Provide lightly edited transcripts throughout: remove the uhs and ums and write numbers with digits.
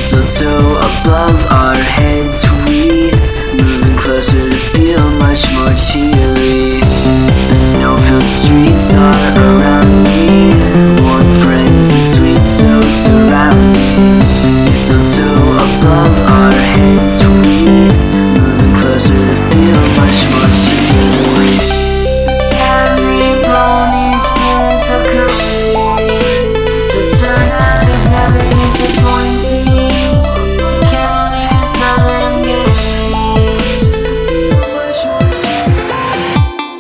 sun so above our heads, we moving closer to feel much more cheery. The snow-filled streets are around me, warm friends and sweet so surrounding. The sun so above our heads, we moving closer to feel much more cheery. Sadly, bronies feeling so cozy. The turnout is never disappointing. Can't believe it's not that I'm getting much more cheery.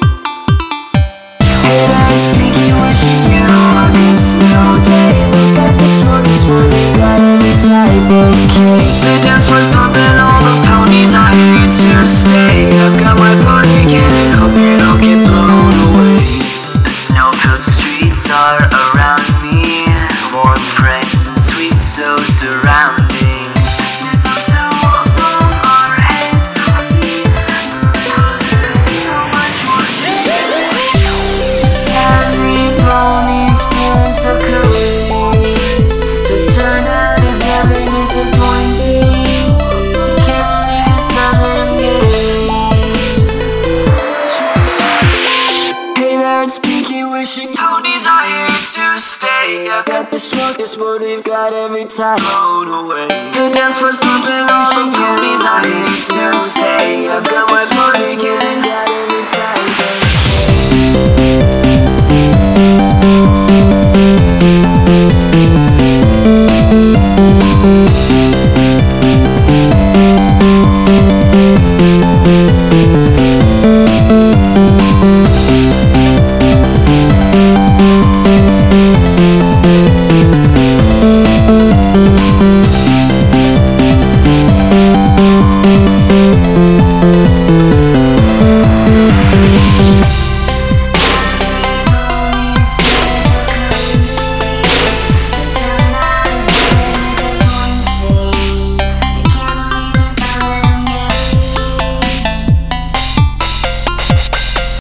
That's pinky wishing you on this snow day. Look at the smoke this morning, got every type of cake. The dance floor's pumping, all the ponies are here to stay. I've got my party cannon, hope you don't get blown away. The snow-filled streets are around me, warm friends and sweet so surrounding. The sun so above our heads, we closer to feel much more cheery. Sadly, bronies feeling so cozy. The turnout is never disappointing. Can't believe it's not that I'm getting. Hey there, it's Pinky wishing ponies are here to stay. I've got the smoke this morning, got every time blown away. The dance floor's pumping, all the ponies are here to stay. I've got my party getting, got every time blown away.